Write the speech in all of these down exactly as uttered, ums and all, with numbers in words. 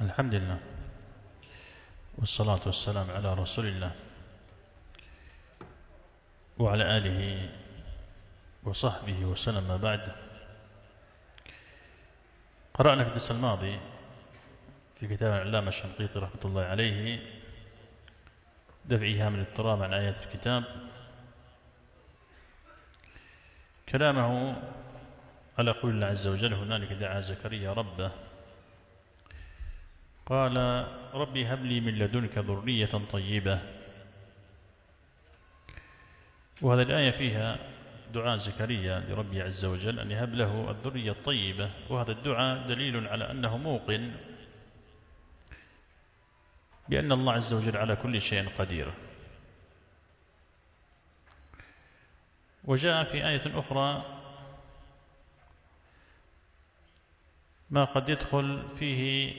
الحمد لله والصلاة والسلام على رسول الله وعلى آله وصحبه وسلم. ما بعد، قرأنا في الدرس الماضي في كتاب العلامة الشنقيطي رحمة الله عليه دفع إيهام الاضطراب عن آيات الكتاب، كلامه على قول الله عز وجل: هنالك دعا زكريا ربه قال ربي هب لي من لدنك ذرية طيبة. وهذه الآية فيها دعاء زكريا لربي عز وجل أن يهب له الذرية الطيبة، وهذا الدعاء دليل على أنه موقن بأن الله عز وجل على كل شيء قدير. وجاء في آية أخرى ما قد يدخل فيه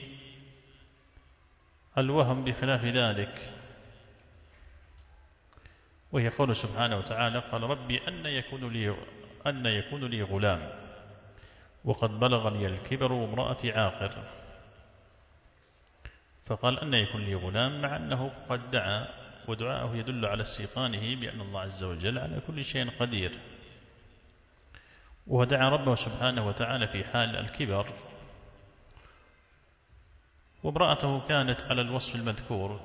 الوهم بخلاف ذلك، وهي قول سبحانه وتعالى: قال ربي أن يكون لي أن يكون لي غلام وقد بلغني الكبر وامرأتي عاقر. فقال أن يكون لي غلام، مع أنه قد دعا، ودعاءه يدل على استيقانه بأن الله عز وجل على كل شيء قدير. ودعا ربه سبحانه وتعالى في حال الكبر، وامرأته كانت على الوصف المذكور،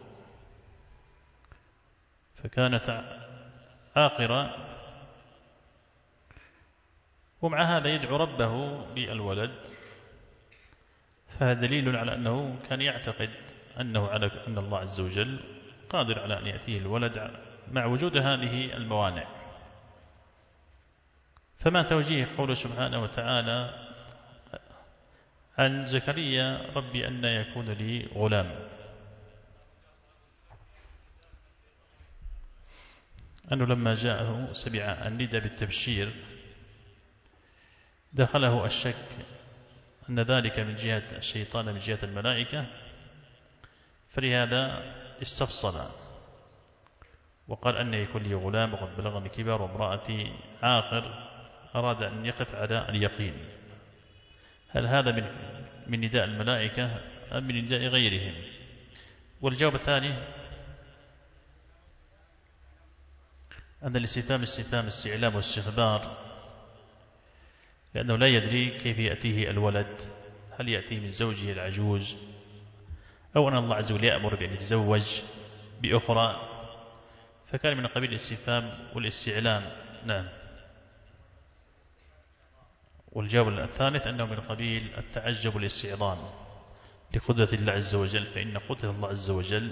فكانت عاقرة، ومع هذا يدعو ربه بالولد. فهذا دليل على أنه كان يعتقد أنه على أن الله عز وجل قادر على أن يأتيه الولد مع وجود هذه الموانع. فما توجيه قوله سبحانه وتعالى عن زكريا ربي أن يكون لي غلام؟ أنه لما جاءه سمع الندى بالتبشير دخله الشك أن ذلك من جهة الشيطان من جهة الملائكة، فلهذا استفصل وقال أن يكون لي غلام وقد بلغني كبر وامرأتي عاقر. أراد أن يقف على اليقين، هل هذا من من نداء الملائكة أم من نداء غيرهم؟ والجواب الثاني أن الاستفهام استفهام استعلام واستخبار، لأنه لا يدري كيف يأتيه الولد، هل يأتيه من زوجه العجوز أو أن الله عز وجل يأمر بأن يتزوج بأخرى، فكان من قبيل الاستفهام والاستعلام. نعم. والجواب الثالث أنه من قبيل التعجب والاستعظام لقدرة الله عز وجل، فإن قدرة الله عز وجل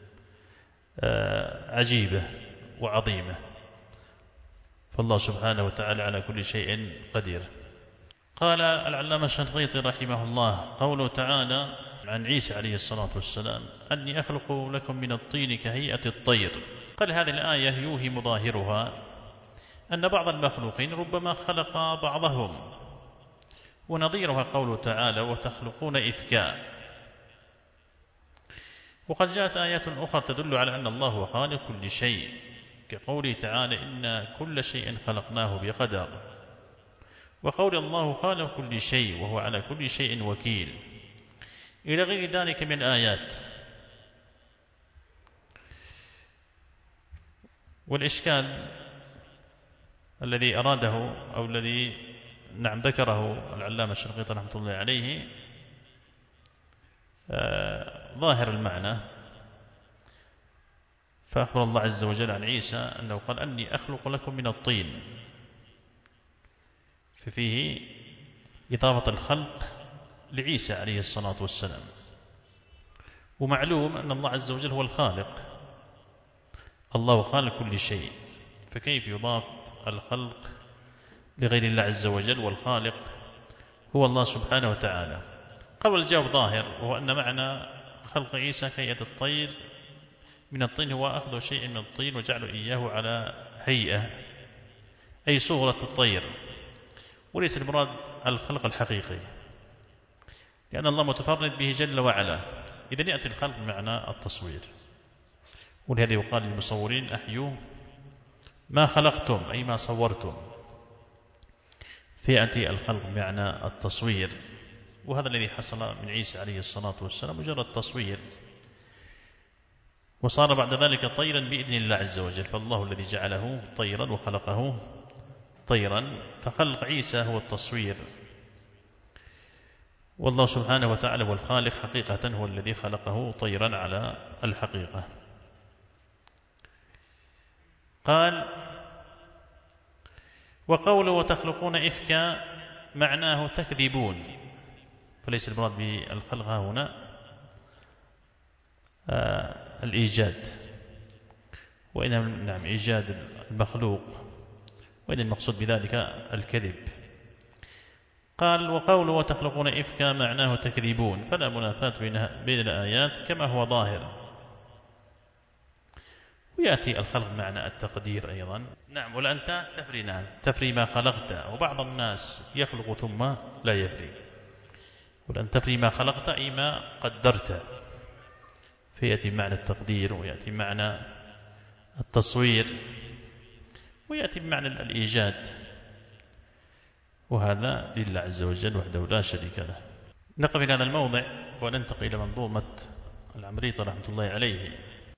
عجيبة وعظيمة، فالله سبحانه وتعالى على كل شيء قدير. قال العلامة الشنقيطي رحمه الله: قوله تعالى عن عيسى عليه الصلاة والسلام أني أخلق لكم من الطين كهيئة الطير. قال هذه الآية يوهم ظاهرها أن بعض المخلوقين ربما خلق بعضهم، ونظيرها قوله تعالى وتخلقون إفكا. وقد جاءت آيات أخرى تدل على أن الله هو خالق كل شيء، كقوله تعالى إن كل شيء خلقناه بقدر، وقول الله خالق كل شيء وهو على كل شيء وكيل، إلى غير ذلك من الآيات. والإشكال الذي أراده أو الذي نعم ذكره العلامة الشنقيطي رحمة الله عليه آه ظاهر المعنى. فأخبر الله عز وجل عن عيسى أنه قال أني أخلق لكم من الطين، ففيه إضافة الخلق لعيسى عليه الصلاة والسلام. ومعلوم أن الله عز وجل هو الخالق، الله خالق كل شيء، فكيف يضاف الخلق لغير الله عز وجل والخالق هو الله سبحانه وتعالى؟ قال والجواب ظاهر، وهو أن معنى خلق عيسى كهيئة الطير من الطين هو أخذ شيء من الطين وجعله إياه على هيئة أي صورة الطير، وليس المراد الخلق الحقيقي، لأن الله متفرد به جل وعلا. إذن يأتي الخلق بمعنى التصوير، ولهذا يقال للمصورين أحيوا ما خلقتم أي ما صورتم، فيأتي الخلق بمعنى التصوير. وهذا الذي حصل من عيسى عليه الصلاة والسلام مجرد تصوير، وصار بعد ذلك طيرا بإذن الله عز وجل. فالله الذي جعله طيرا وخلقه طيرا، فخلق عيسى هو التصوير، والله سبحانه وتعالى والخالق حقيقة هو الذي خلقه طيرا على الحقيقة. قال: وقوله وتخلقون إفكا معناه تكذبون، فليس المراد بالخلق هنا آه الإيجاد، وإنما نعم إيجاد المخلوق، وإن المقصود بذلك الكذب. قال: وقوله وتخلقون إفكا معناه تكذبون، فلا منافاة بين الآيات كما هو ظاهر. ويأتي الخلق معنى التقدير أيضا. نعم، والأنت تفري، نعم تفري ما خلقت، وبعض الناس يخلق ثم لا يفري. ولأن تفري ما خلقت أي ما قدرت، فيأتي معنى التقدير، ويأتي معنى التصوير، ويأتي بمعنى الإيجاد، وهذا لله عز وجل وحده لا شريك له. نقف إلى هذا الموضع وننتقل إلى منظومة العمريطي رحمة الله عليه